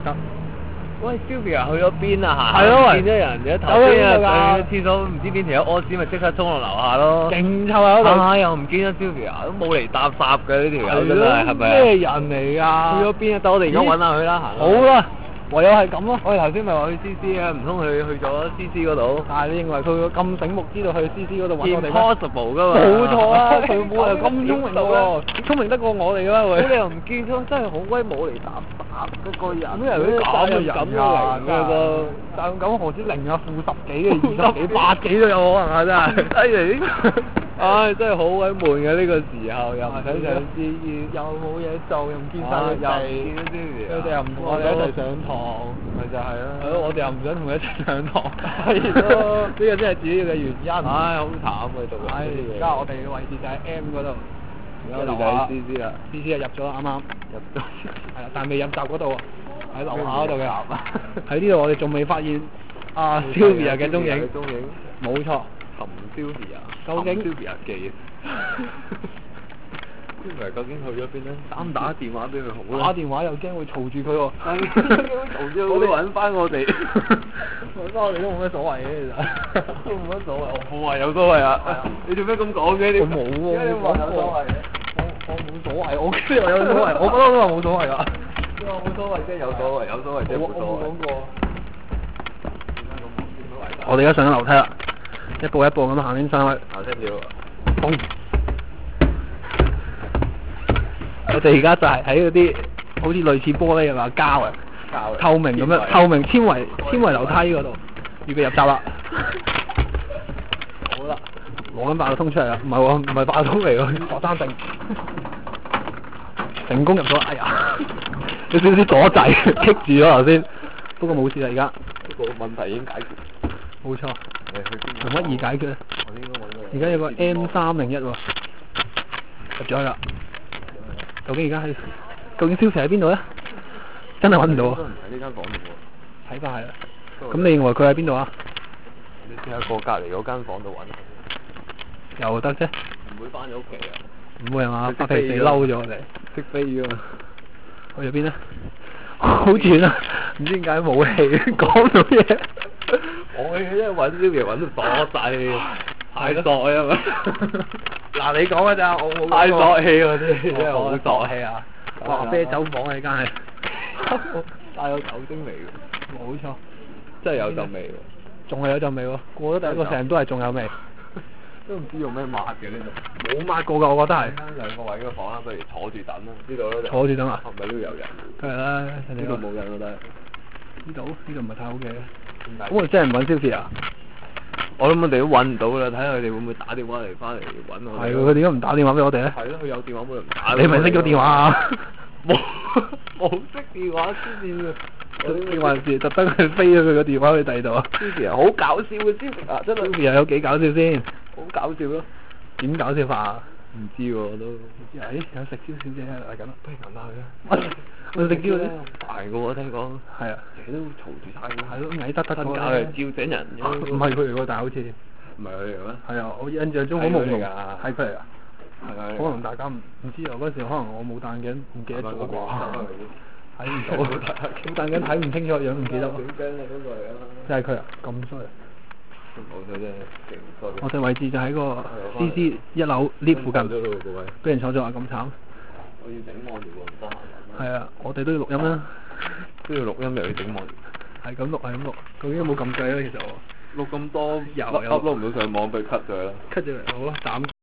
得。 喂 Sylvia 去咗邊啊？ 係咯喂見咗人嘅頭走咗先啊， 邊度㗎上咗廁所唔知邊條友屙屎，咪即刻衝落樓下咯。 勁臭啊嗰度。 啊！又唔見咗 Sylvia，都冇嚟搭霎嘅呢條友真係，係咪啊？ 咩人嚟㗎？ 去咗邊啊？等我哋而家揾下佢啦，行。 好啦，唯有係咁咯。 我哋頭先咪話去 CC 啊，唔通佢去咗 CC 嗰度但係你認為佢咁醒目，知道去 CC 嗰度揾我哋咩？ ？Impossible 噶嘛？ 冇錯啊，佢冇理由咁聰明㗎喎，聰明得過我哋㗎嘛佢。 你又唔見咗，真係好鬼冇嚟搭霎嗰個人。 咩人嗰啲咁嘅人咁㗎？ 嘅都。 但咁何止零啊，負十幾嘅、20幾、8幾都有可能啊！真係犀利。 唉，真係好鬼悶嘅呢個時候，又唔使上司又冇嘢做，又唔見晒佢哋， 又唔見咗 Sylvia， 佢哋又唔同我哋一齊上堂， 咪就係咯。 係咯，我哋又唔想同佢一齊上堂， 係咯， 呢個真係主要嘅原因。 唉，好慘啊！讀緊呢啲嘢。 而家我哋嘅位置就喺 M 嗰度， 而家我哋就喺 CC 啦 ，CC 就入咗啦，啱啱入咗。 係啦，但係未入閘嗰度啊，喺樓下嗰度嘅。喺呢度我哋仲未發現阿 Sylvia 嘅蹤影，冇錯。 含 Sylvia， 究竟 Sylvia 記？Sylvia 究竟去咗邊咧？打電話俾佢好啦。 打電話又驚會嘈住佢喎。 我哋揾翻我哋， 揾翻我哋都冇乜所謂嘅其實。 都冇乜所謂。我話有所謂啊！你做咩咁講嘅？ 我冇喎， 你話有所謂？ 我冇所謂，我知我有所謂，我不嬲都話冇所謂㗎。 你話冇所謂即係有所謂，有所謂即係冇所謂。 我冇講過。我哋而家上緊樓梯啦，一步一步咁行緊上去。 下聽住。 嘣！我哋而家就係喺嗰啲好似類似玻璃嘅話膠啊，透明咁樣，透明纖維樓梯嗰度，預備入閘啦。好啦，攞緊八達通出嚟啦，唔係喎，唔係八達通嚟喎，學生證。成功入咗，哎呀，有少少阻滯，棘住咗頭先，不過冇事啦而家。 呢個問題已經解決。 冇錯。 用乜易解決咧？ 我應該揾到。 而家有個 M301喎，入咗去啦。究竟而家究竟 Sylvia 喺邊度咧？真係揾唔到啊！ 都唔喺呢間房度喎。 睇法係啦。咁你認為佢喺邊度啊？ 你試下過隔離嗰間房度揾。 又得啫。 唔會翻咗屋企啊？ 唔會係嘛？發脾氣嬲咗我哋。 識飛㗎嘛？ 去咗邊咧？好遠啊！唔知點解冇氣講到嘢。 我因為揾 Sylvia 揾到傻仔，太傻啊嘛！ 嗱你講㗎咋，我冇講過。 太傻氣喎啲， 真係好傻氣啊！哇！啤酒房啊呢間係。 帶有酒精味嘅。 冇錯。 真係有陣味喎。 仲係有陣味喎，過咗第一個成日都係仲有味。 都唔知用咩抹嘅呢度。 冇抹過㗎，我覺得係。 兩個位嘅房啦，不如坐住等啦。呢度咧。 坐住等啊？ 係咪都有人？ 梗係啦， 呢度冇人我覺得。 呢度唔係太好嘅。咁我真係唔揾 Sylvia 啊！ 我諗我哋都揾唔到啦，睇下佢哋會唔會打電話嚟翻嚟揾我哋。 係喎，佢點解唔打電話俾我哋咧？ 係咯，佢有電話冇人打。 你咪熄咗電話啊？ 冇熄電話先至。 定還是特登去飛咗佢個電話去第二度啊 ？Sylvia 好搞笑嘅 Sylvia，真係。 Sylvia 有幾搞笑先？ 好搞笑咯！ 點搞笑法啊？ 唔知喎都。 唔知啊？有食蕉小姐嚟緊啦， 不如問下佢啦。 我食蕉咧。 大個喎聽講。係啊。成日都嘈住晒嘅。 係咯，矮得得瞓覺係照醒人。 唔係佢嚟喎，但係好似。 唔係佢嚟咩？ 係啊，我印象中好朦朧。係佢嚟㗎。 係可能大家唔知啊，嗰時可能我冇戴眼鏡，唔記得咗啩。睇唔到，冇戴眼鏡睇唔清楚樣，唔記得。就係佢啊！咁衰。 冇錯啫，勁衰。 我哋位置就喺個 CC 1樓 lift 附近，俾人坐咗啊！咁慘。 我要整網頁喎，唔得閒。 係啊，我哋都要錄音啦。 都要錄音又要整網頁。 係咁錄，係咁錄。究竟有冇撳掣咧？其實我錄咁多， 有錄唔到上網，俾 cut 咗啦。 cut 咗嚟，好啊，斬。